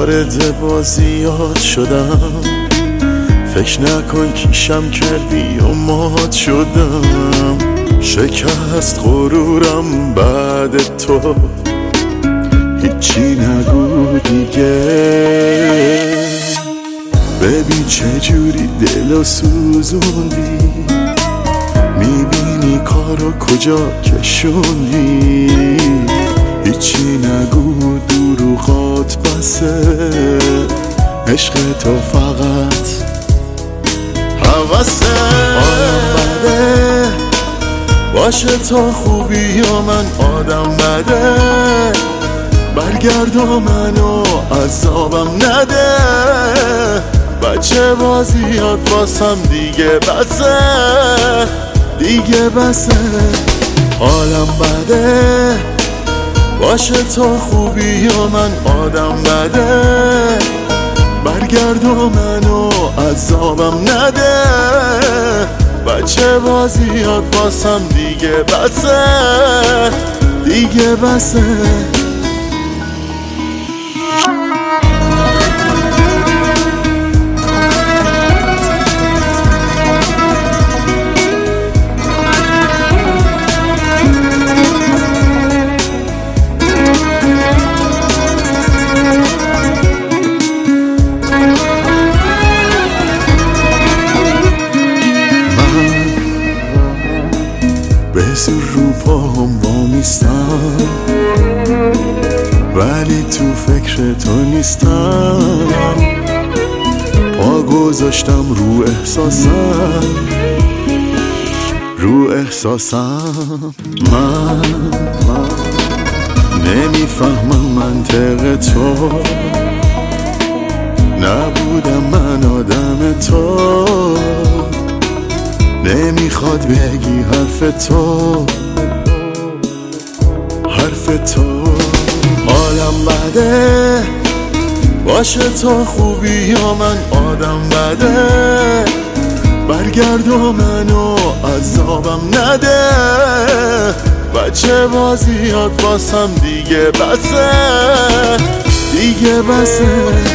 وارد بازیات شدم، فکر نکن کیشم کردی و مات شدم. شکست غرورم بعد تو، هیچی نگو دیگه. ببین چجوری دلو سوزوندی، میبینی کارو کجا کشوندی. هیچی نگو دروغات بسه، عشق تو فقط حواسه. آدم بده باشه تا خوبی و من آدم بده، برگرد و منو عذابم نده. بچه بازیات واسم دیگه بسه، دیگه بسه. حالم بده باشه تا خوبی و من آدم بده، برگرد و منو عذابم نده. بچه بازیات واسم دیگه بسه، دیگه بسه. به زور رو پاهم وامیستم، ولی تو فکر تو نیستم. پا گذاشتم رو احساسم، رو احساسم. من نمیفهمم منطق تو، نبودم من آدم تو. نمیخواد بگی حرف تو، حرف تو. حالم بده باشه تا خوبی و من آدم بده، برگرد و منو عذابم نده. بچه بازیات واسم دیگه بسه، دیگه بسه.